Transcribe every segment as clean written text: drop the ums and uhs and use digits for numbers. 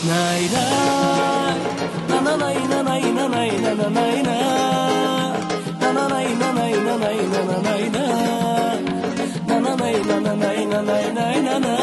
Nay nay, na na nay na nay na nay na na nay na, na na nay na nay na nay na na nay na, na na nay na na nay na nay nay na na.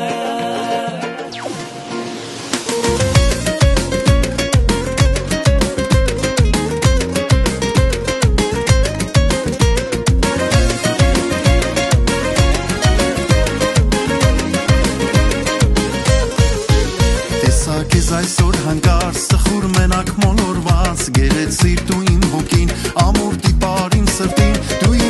Քեզ այսօր հանգար սխուր մենակ մոլորված գերեցիր դու իմ հոգին ամուր տիպարին սրտին դու